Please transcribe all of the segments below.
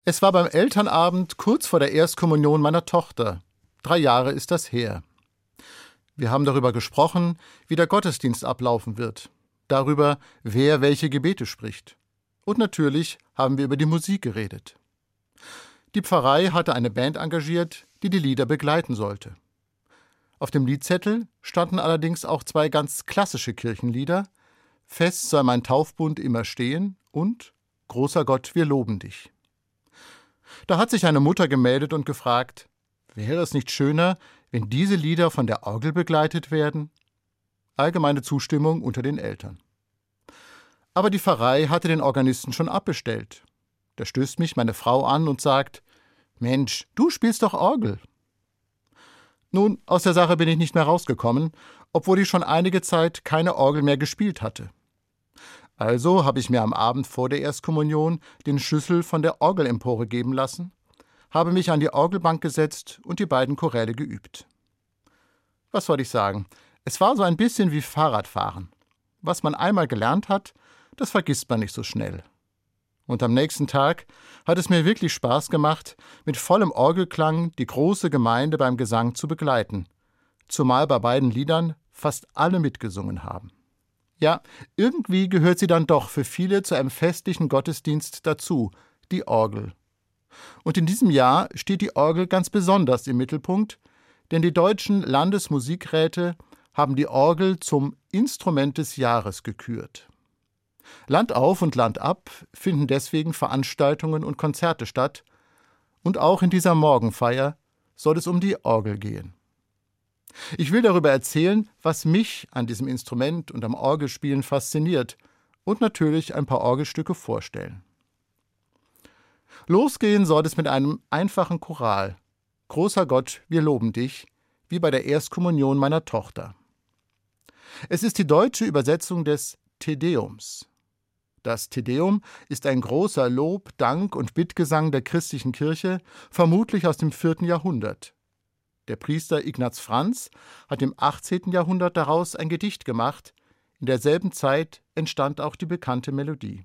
Es war beim Elternabend kurz vor der Erstkommunion meiner Tochter. 3 Jahre ist das her. Wir haben darüber gesprochen, wie der Gottesdienst ablaufen wird, darüber, wer welche Gebete spricht. Und natürlich haben wir über die Musik geredet. Die Pfarrei hatte eine Band engagiert, die die Lieder begleiten sollte. Auf dem Liedzettel standen allerdings auch 2 ganz klassische Kirchenlieder: Fest soll mein Taufbund immer stehen und Großer Gott, wir loben dich. Da hat sich eine Mutter gemeldet und gefragt, wäre es nicht schöner, wenn diese Lieder von der Orgel begleitet werden? Allgemeine Zustimmung unter den Eltern. Aber die Pfarrei hatte den Organisten schon abbestellt. Da stößt mich meine Frau an und sagt, Mensch, du spielst doch Orgel. Nun, aus der Sache bin ich nicht mehr rausgekommen, obwohl ich schon einige Zeit keine Orgel mehr gespielt hatte. Also habe ich mir am Abend vor der Erstkommunion den Schlüssel von der Orgelempore geben lassen, habe mich an die Orgelbank gesetzt und die beiden Choräle geübt. Was soll ich sagen? Es war so ein bisschen wie Fahrradfahren. Was man einmal gelernt hat, das vergisst man nicht so schnell. Und am nächsten Tag hat es mir wirklich Spaß gemacht, mit vollem Orgelklang die große Gemeinde beim Gesang zu begleiten, zumal bei beiden Liedern fast alle mitgesungen haben. Ja, irgendwie gehört sie dann doch für viele zu einem festlichen Gottesdienst dazu, die Orgel. Und in diesem Jahr steht die Orgel ganz besonders im Mittelpunkt, denn die deutschen Landesmusikräte haben die Orgel zum Instrument des Jahres gekürt. Land auf und Land ab finden deswegen Veranstaltungen und Konzerte statt, und auch in dieser Morgenfeier soll es um die Orgel gehen. Ich will darüber erzählen, was mich an diesem Instrument und am Orgelspielen fasziniert und natürlich ein paar Orgelstücke vorstellen. Losgehen soll es mit einem einfachen Choral. Großer Gott, wir loben dich, wie bei der Erstkommunion meiner Tochter. Es ist die deutsche Übersetzung des Te Deums. Das Te Deum ist ein großer Lob-, Dank- und Bittgesang der christlichen Kirche, vermutlich aus dem 4. Jahrhundert. Der Priester Ignaz Franz hat im 18. Jahrhundert daraus ein Gedicht gemacht. In derselben Zeit entstand auch die bekannte Melodie.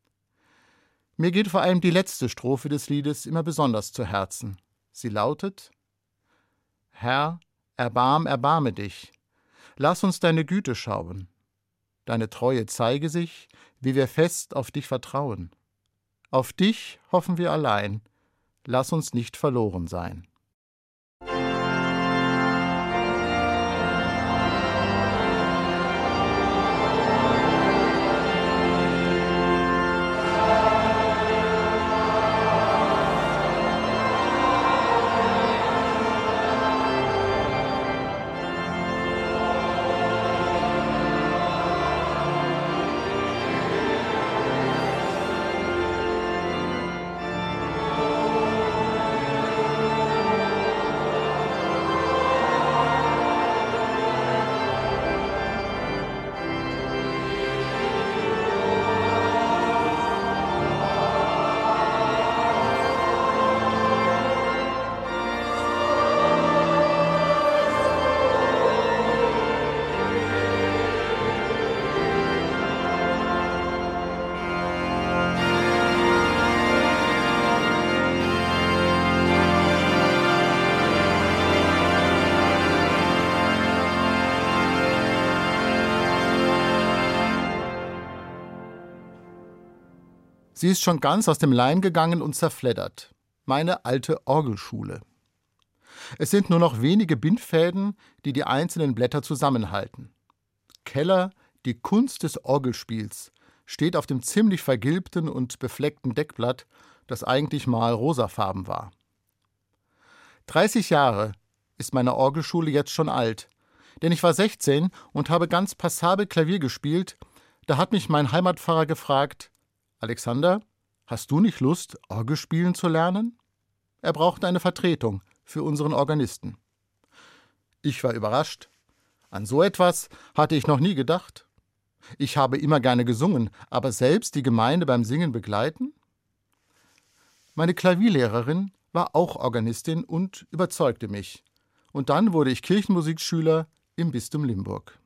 Mir geht vor allem die letzte Strophe des Liedes immer besonders zu Herzen. Sie lautet: Herr, erbarme dich, lass uns deine Güte schauen. Deine Treue zeige sich, wie wir fest auf dich vertrauen. Auf dich hoffen wir allein, lass uns nicht verloren sein. Sie ist schon ganz aus dem Leim gegangen und zerfleddert. Meine alte Orgelschule. Es sind nur noch wenige Bindfäden, die die einzelnen Blätter zusammenhalten. Keller, die Kunst des Orgelspiels, steht auf dem ziemlich vergilbten und befleckten Deckblatt, das eigentlich mal rosafarben war. 30 Jahre ist meine Orgelschule jetzt schon alt, denn ich war 16 und habe ganz passabel Klavier gespielt. Da hat mich mein Heimatpfarrer gefragt: Alexander, hast du nicht Lust, Orgelspielen zu lernen? Er brauchte eine Vertretung für unseren Organisten. Ich war überrascht. An so etwas hatte ich noch nie gedacht. Ich habe immer gerne gesungen, aber selbst die Gemeinde beim Singen begleiten? Meine Klavierlehrerin war auch Organistin und überzeugte mich. Und dann wurde ich Kirchenmusikschüler im Bistum Limburg.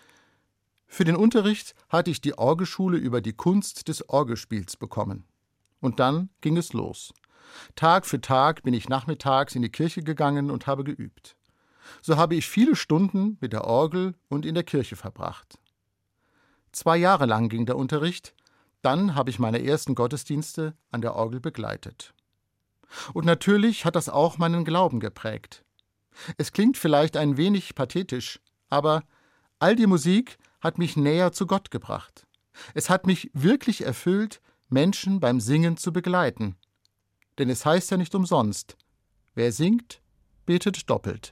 Für den Unterricht hatte ich die Orgelschule über die Kunst des Orgelspiels bekommen. Und dann ging es los. Tag für Tag bin ich nachmittags in die Kirche gegangen und habe geübt. So habe ich viele Stunden mit der Orgel und in der Kirche verbracht. 2 Jahre lang ging der Unterricht, dann habe ich meine ersten Gottesdienste an der Orgel begleitet. Und natürlich hat das auch meinen Glauben geprägt. Es klingt vielleicht ein wenig pathetisch, aber all die Musik hat mich näher zu Gott gebracht. Es hat mich wirklich erfüllt, Menschen beim Singen zu begleiten. Denn es heißt ja nicht umsonst, wer singt, betet doppelt.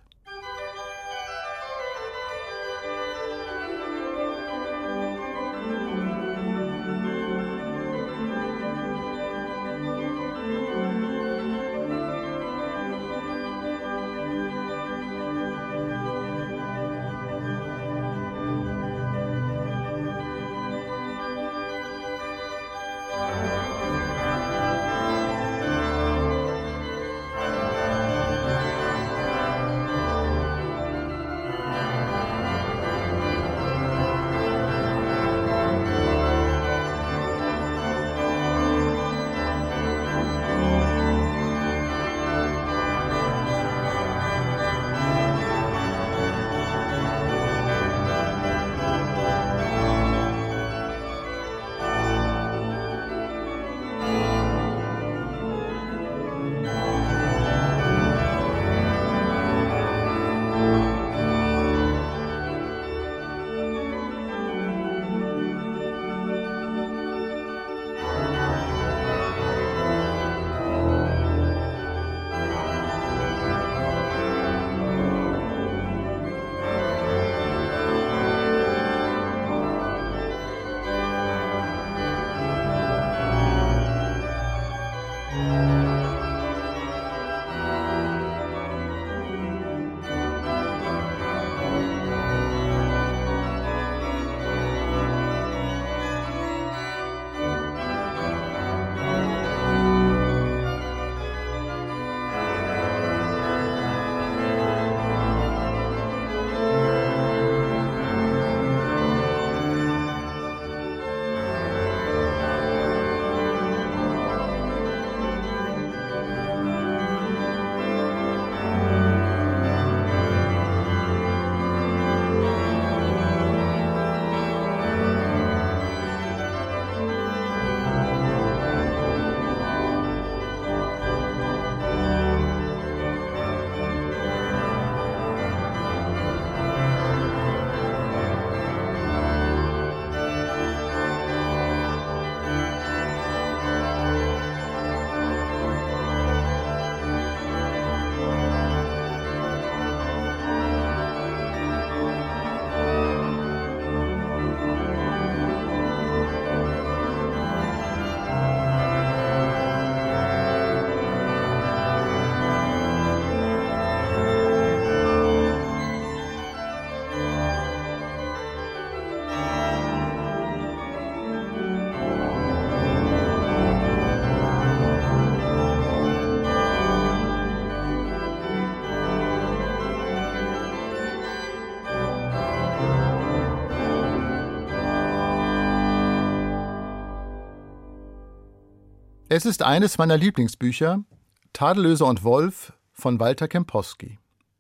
Es ist eines meiner Lieblingsbücher, Tadellöser und Wolf von Walter Kempowski.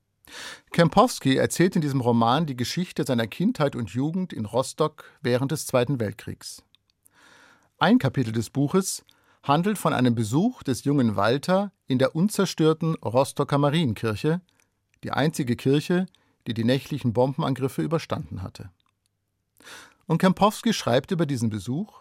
Kempowski erzählt in diesem Roman die Geschichte seiner Kindheit und Jugend in Rostock während des Zweiten Weltkriegs. Ein Kapitel des Buches handelt von einem Besuch des jungen Walter in der unzerstörten Rostocker Marienkirche, die einzige Kirche, die die nächtlichen Bombenangriffe überstanden hatte. Und Kempowski schreibt über diesen Besuch: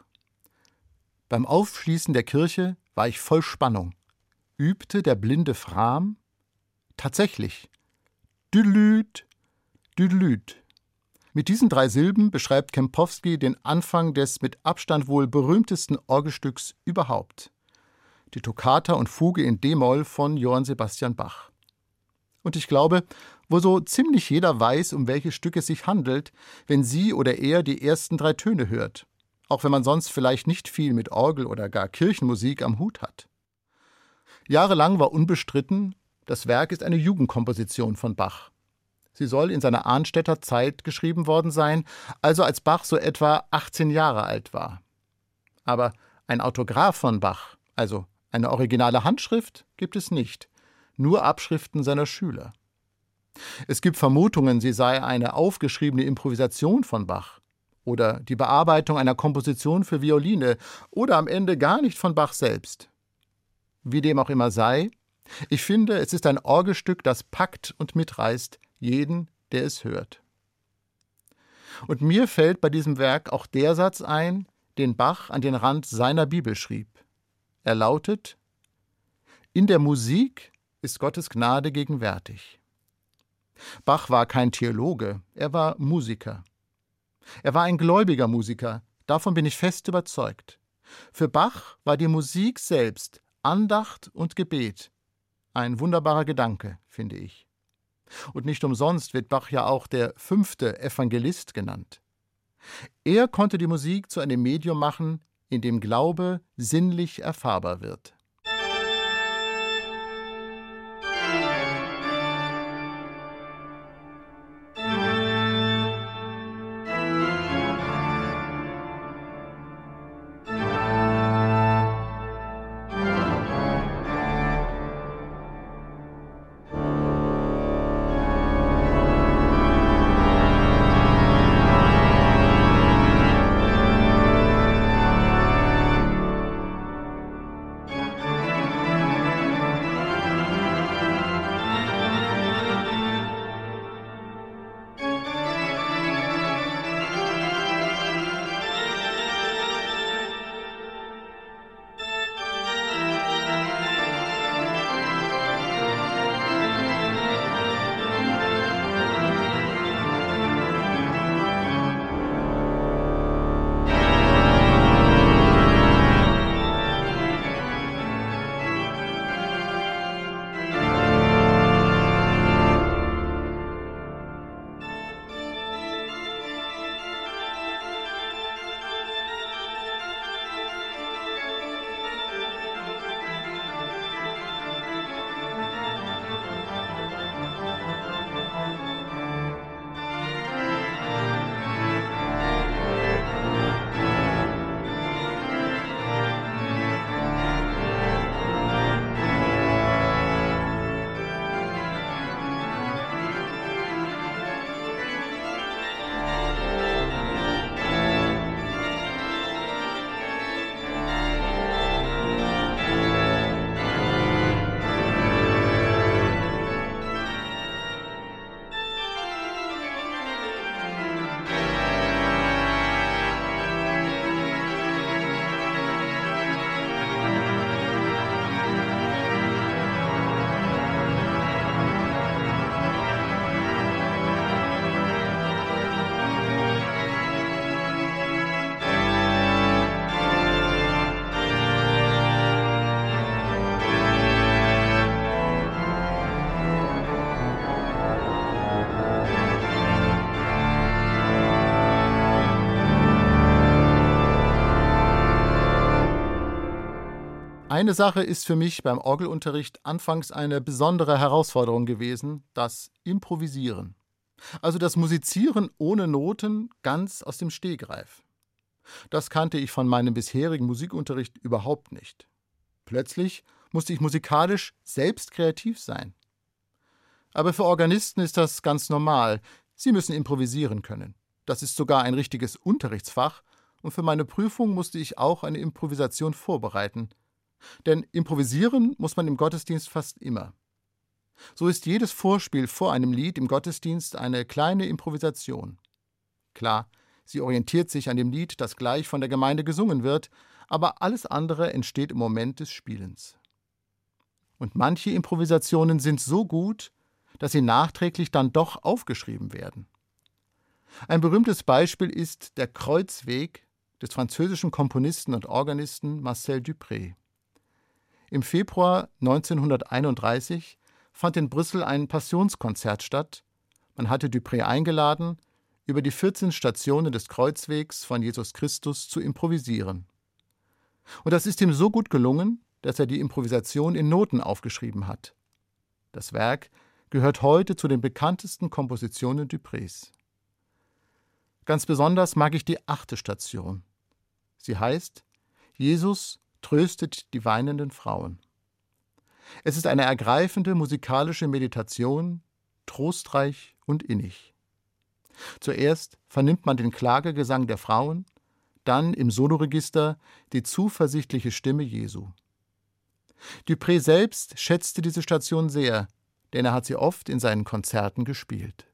Beim Aufschließen der Kirche war ich voll Spannung. Übte der blinde Fram? Tatsächlich. Düdelüt, düdelüt. Mit diesen 3 Silben beschreibt Kempowski den Anfang des mit Abstand wohl berühmtesten Orgelstücks überhaupt. Die Toccata und Fuge in d-Moll von Johann Sebastian Bach. Und ich glaube, wo so ziemlich jeder weiß, um welches Stück es sich handelt, wenn sie oder er die ersten 3 Töne hört. Auch wenn man sonst vielleicht nicht viel mit Orgel oder gar Kirchenmusik am Hut hat. Jahrelang war unbestritten, das Werk ist eine Jugendkomposition von Bach. Sie soll in seiner Arnstädter Zeit geschrieben worden sein, also als Bach so etwa 18 Jahre alt war. Aber ein Autograph von Bach, Also eine originale Handschrift gibt es nicht, nur Abschriften seiner Schüler. Es gibt Vermutungen, sie sei eine aufgeschriebene Improvisation von Bach oder die Bearbeitung einer Komposition für Violine oder am Ende gar nicht von Bach selbst. Wie dem auch immer sei, ich finde, es ist ein Orgelstück, das packt und mitreißt jeden, der es hört. Und mir fällt bei diesem Werk auch der Satz ein, den Bach an den Rand seiner Bibel schrieb. Er lautet: In der Musik ist Gottes Gnade gegenwärtig. Bach war kein Theologe, er war Musiker. Er war ein gläubiger Musiker, davon bin ich fest überzeugt. Für Bach war die Musik selbst Andacht und Gebet. Ein wunderbarer Gedanke, finde ich. Und nicht umsonst wird Bach ja auch der 5. Evangelist genannt. Er konnte die Musik zu einem Medium machen, in dem Glaube sinnlich erfahrbar wird. Eine Sache ist für mich beim Orgelunterricht anfangs eine besondere Herausforderung gewesen, das Improvisieren. Also das Musizieren ohne Noten ganz aus dem Stegreif. Das kannte ich von meinem bisherigen Musikunterricht überhaupt nicht. Plötzlich musste ich musikalisch selbst kreativ sein. Aber für Organisten ist das ganz normal. Sie müssen improvisieren können. Das ist sogar ein richtiges Unterrichtsfach und für meine Prüfung musste ich auch eine Improvisation vorbereiten. Denn improvisieren muss man im Gottesdienst fast immer. So ist jedes Vorspiel vor einem Lied im Gottesdienst eine kleine Improvisation. Klar, sie orientiert sich an dem Lied, das gleich von der Gemeinde gesungen wird, aber alles andere entsteht im Moment des Spielens. Und manche Improvisationen sind so gut, dass sie nachträglich dann doch aufgeschrieben werden. Ein berühmtes Beispiel ist der Kreuzweg des französischen Komponisten und Organisten Marcel Dupré. Im Februar 1931 fand in Brüssel ein Passionskonzert statt. Man hatte Dupré eingeladen, über die 14 Stationen des Kreuzwegs von Jesus Christus zu improvisieren. Und das ist ihm so gut gelungen, dass er die Improvisation in Noten aufgeschrieben hat. Das Werk gehört heute zu den bekanntesten Kompositionen Duprés. Ganz besonders mag ich die 8. Station. Sie heißt: Jesus tröstet die weinenden Frauen. Es ist eine ergreifende musikalische Meditation, trostreich und innig. Zuerst vernimmt man den Klagegesang der Frauen, dann im Soloregister die zuversichtliche Stimme Jesu. Dupré selbst schätzte diese Station sehr, denn er hat sie oft in seinen Konzerten gespielt.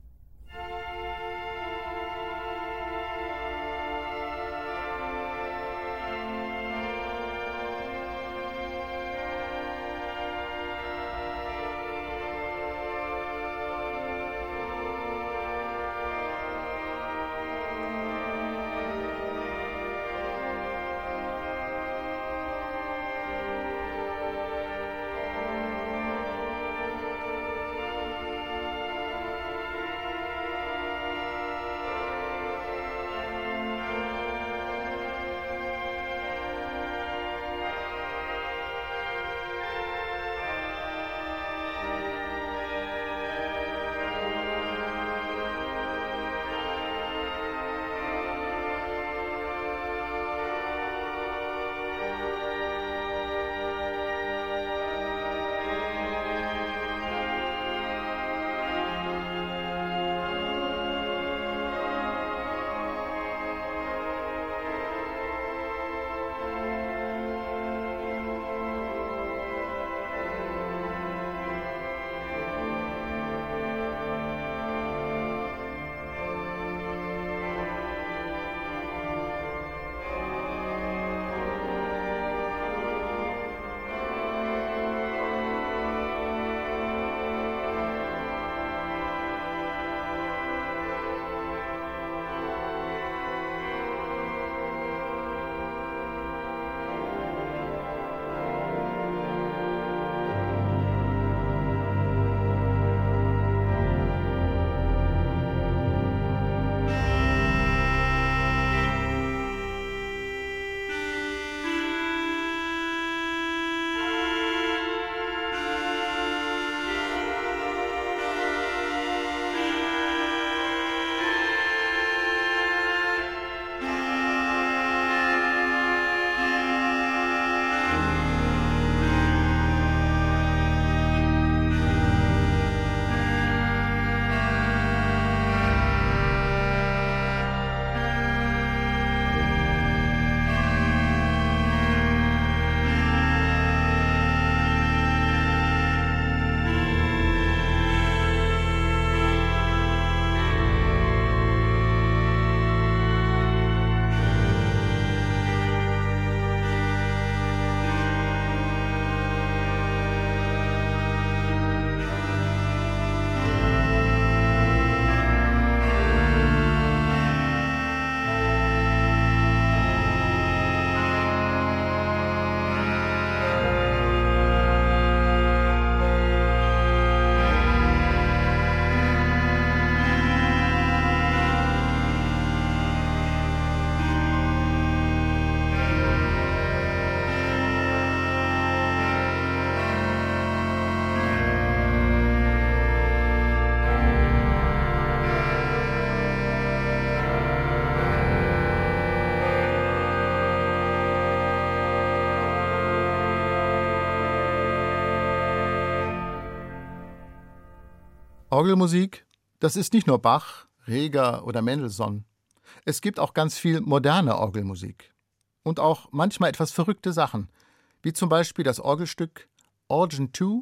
Orgelmusik, das ist nicht nur Bach, Reger oder Mendelssohn. Es gibt auch ganz viel moderne Orgelmusik. Und auch manchmal etwas verrückte Sachen, wie zum Beispiel das Orgelstück Organ 2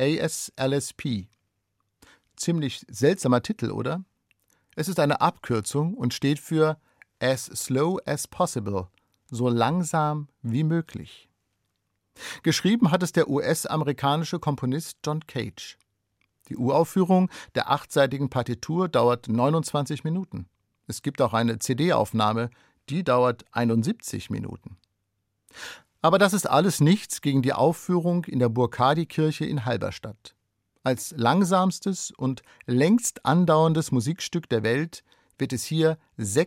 ASLSP. Ziemlich seltsamer Titel, oder? Es ist eine Abkürzung und steht für As Slow as Possible, so langsam wie möglich. Geschrieben hat es der US-amerikanische Komponist John Cage. Die Uraufführung der 8-seitigen Partitur dauert 29 Minuten. Es gibt auch eine CD-Aufnahme, die dauert 71 Minuten. Aber das ist alles nichts gegen die Aufführung in der Burkadi-Kirche in Halberstadt. Als langsamstes und längst andauerndes Musikstück der Welt wird es hier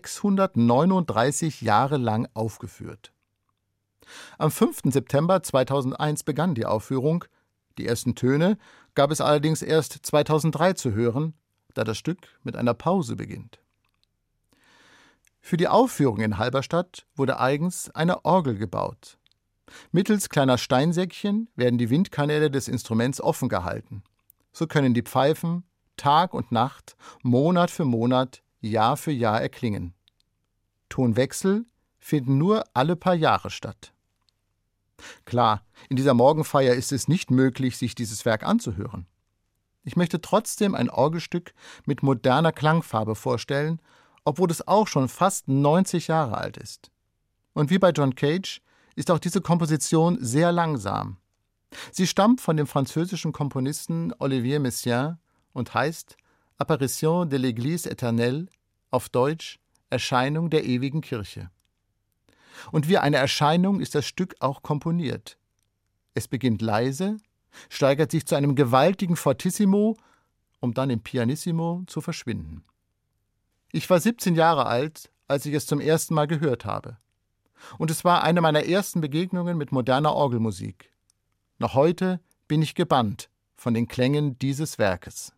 639 Jahre lang aufgeführt. Am 5. September 2001 begann die Aufführung. Die ersten Töne gab es allerdings erst 2003 zu hören, da das Stück mit einer Pause beginnt. Für die Aufführung in Halberstadt wurde eigens eine Orgel gebaut. Mittels kleiner Steinsäckchen werden die Windkanäle des Instruments offen gehalten. So können die Pfeifen Tag und Nacht, Monat für Monat, Jahr für Jahr erklingen. Tonwechsel finden nur alle paar Jahre statt. Klar, in dieser Morgenfeier ist es nicht möglich, sich dieses Werk anzuhören. Ich möchte trotzdem ein Orgelstück mit moderner Klangfarbe vorstellen, obwohl es auch schon fast 90 Jahre alt ist. Und wie bei John Cage ist auch diese Komposition sehr langsam. Sie stammt von dem französischen Komponisten Olivier Messiaen und heißt Apparition de l'Église éternelle, auf Deutsch Erscheinung der ewigen Kirche. Und wie eine Erscheinung ist das Stück auch komponiert. Es beginnt leise, steigert sich zu einem gewaltigen Fortissimo, um dann im Pianissimo zu verschwinden. Ich war 17 Jahre alt, als ich es zum ersten Mal gehört habe. Und es war eine meiner ersten Begegnungen mit moderner Orgelmusik. Noch heute bin ich gebannt von den Klängen dieses Werkes.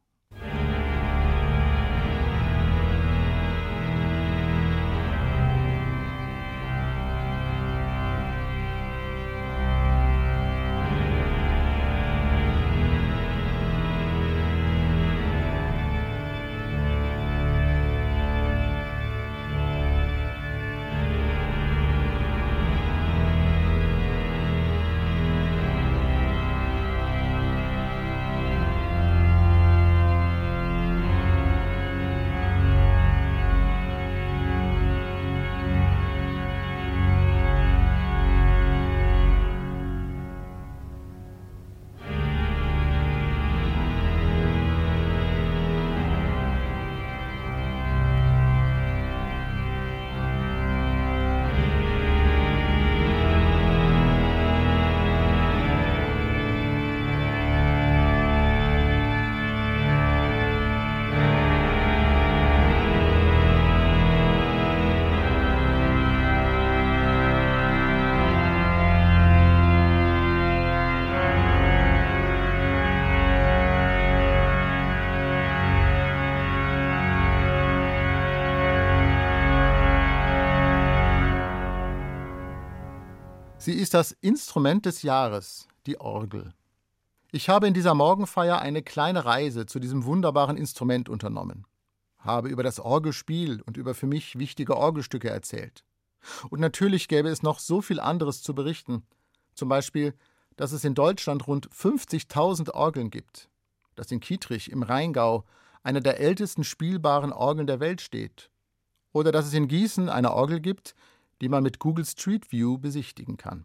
Sie ist das Instrument des Jahres, die Orgel. Ich habe in dieser Morgenfeier eine kleine Reise zu diesem wunderbaren Instrument unternommen, habe über das Orgelspiel und über für mich wichtige Orgelstücke erzählt. Und natürlich gäbe es noch so viel anderes zu berichten, zum Beispiel, dass es in Deutschland rund 50.000 Orgeln gibt, dass in Kietrich im Rheingau eine der ältesten spielbaren Orgeln der Welt steht, oder dass es in Gießen eine Orgel gibt, die man mit Google Street View besichtigen kann.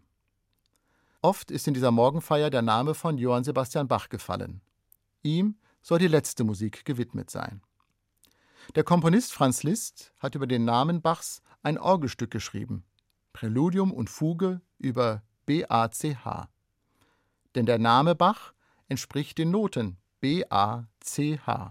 Oft ist in dieser Morgenfeier der Name von Johann Sebastian Bach gefallen. Ihm soll die letzte Musik gewidmet sein. Der Komponist Franz Liszt hat über den Namen Bachs ein Orgelstück geschrieben, Präludium und Fuge über B-A-C-H. Denn der Name Bach entspricht den Noten B-A-C-H.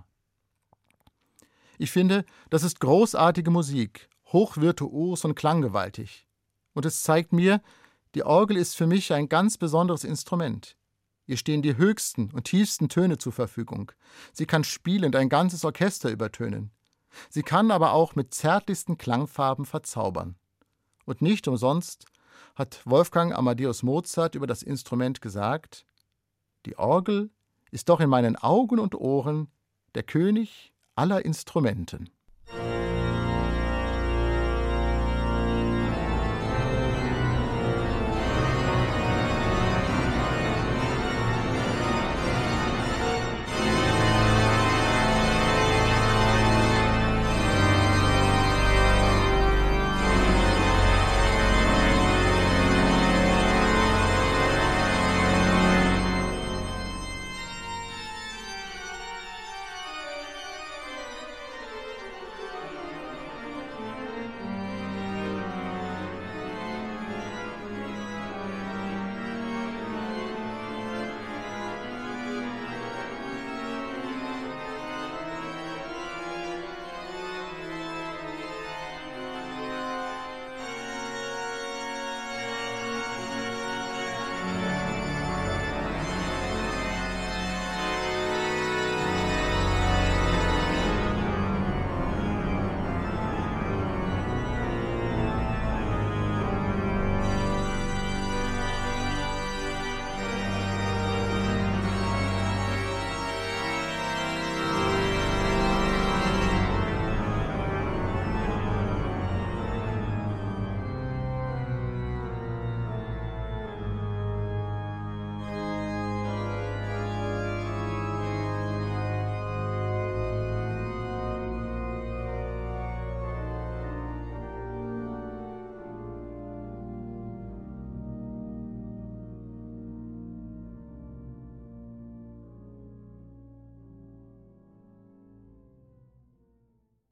Ich finde, das ist großartige Musik, hochvirtuos und klanggewaltig. Und es zeigt mir, die Orgel ist für mich ein ganz besonderes Instrument. Ihr stehen die höchsten und tiefsten Töne zur Verfügung. Sie kann spielend ein ganzes Orchester übertönen. Sie kann aber auch mit zärtlichsten Klangfarben verzaubern. Und nicht umsonst hat Wolfgang Amadeus Mozart über das Instrument gesagt: Die Orgel ist doch in meinen Augen und Ohren der König aller Instrumenten.